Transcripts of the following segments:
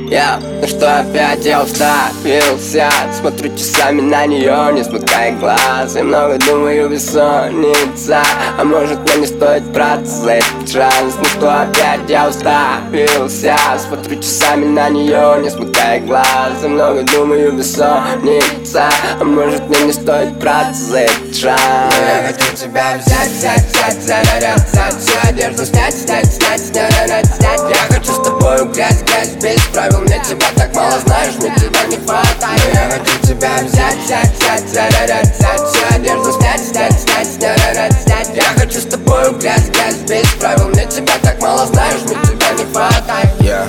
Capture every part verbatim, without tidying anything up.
Я, ну что опять я уставился, смотрю часами на нее, не смыкая глаз. И много думаю, бессонница, а может мне не стоит браться за этот шанс. Ну что опять я уставился, смотрю часами на нее, не смыкая глаз. И много думаю, бессонница, а может мне не стоит браться за этот шанс. Но я хочу тебя взять, взять, взять, зарядить, взять всю одежду, снять, снять, снять, снять, снять. Я хочу с тобой грязь, грязь, без правил. Мне тебя так мало знаешь, мне тебя не хватает. Но я хочу тебя взять, взять, взять, зарядить, взять всю одежду, снять, снять, снять, снять, снять. Я хочу с тобой грязь, грязь, без правил. Мне тебя так мало знаешь, мне тебя не хватает. Я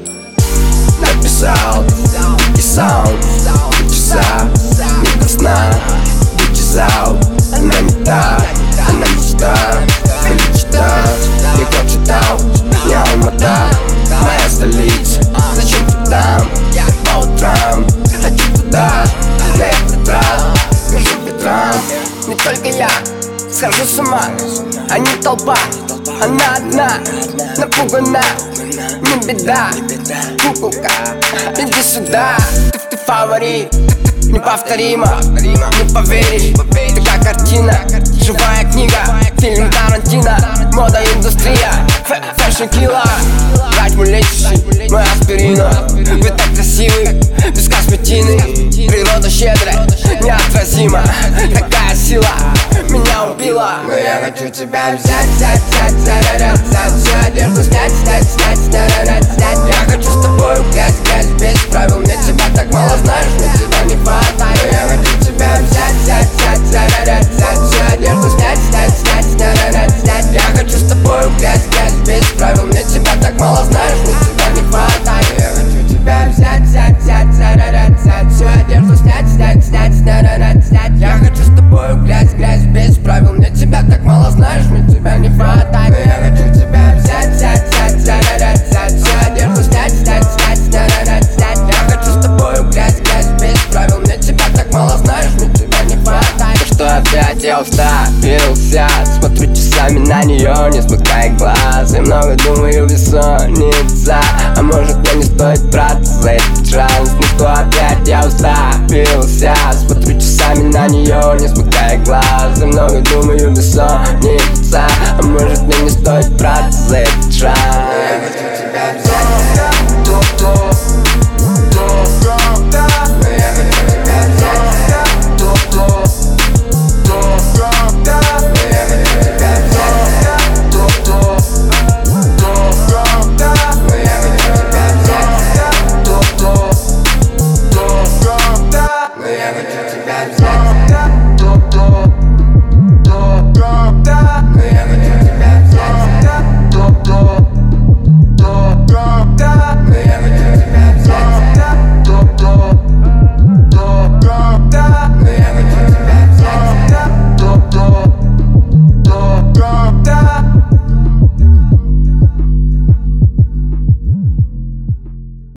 написал и саунд, часа, не до сна, вычесал. Она не та, она мечта, мечта. Никто читал, не Алмата, моя столица. Зачем ты там, по утрам? Хочу туда, на этот раз, скажу ветрам. Не только я схожу с ума, а не толпа. Она одна, напугана, не беда. Куколка, иди сюда. Ты, ты фаворит, неповторимо, не поверишь. Ты как картина, живая книга, фильм Тарантино, мода, индустрия, фэшн килла. Врач мой лечащий, мой аспирина. Вы так красивы, без косметины. Природа щедрая, неотразима. Такая сила меня убила. Но я хочу тебя взять, взять, взять, зарядить, взять всю одежду, снять, снять, снять, снять, снять. Я хочу с тобой грязь, грязь, без правил. Мне тебя так мало знаешь, мне тебя не хватает. Но я хочу тебя взять, взять, взять, зарядить, взять всю одежду, снять, снять, снять, снять, снять. Я хочу с тобой грязь, грязь, без правил. Мне тебя так мало знаешь, мне тебя не хватает. Я хочу тебя взять, взять, взять, зарядить, взять всю одежду, снять, снять, снять, снять, снять. Я хочу с тобой грязь, грязь, без правил. Мне тебя так мало знаешь, мне тебя не хватает. Но я хочу тебя взять, взять, взять, зарядить, взять всю одежду, снять, снять, снять, снять, снять. Я хочу с тобой грязь, грязь, без правил. Мне тебя так мало знаешь, мне тебя не хватает. Ну что опять я уставился, смотрю часами на нее, не смыкая глаз. И много думаю, бессонница, а может мне не стоит браться за этот шанс. Ну что опять я уставился, смотрю часами на нее, не смыкая глаз. И много думаю, бессонница, а может мне не стоит браться за этот шанс.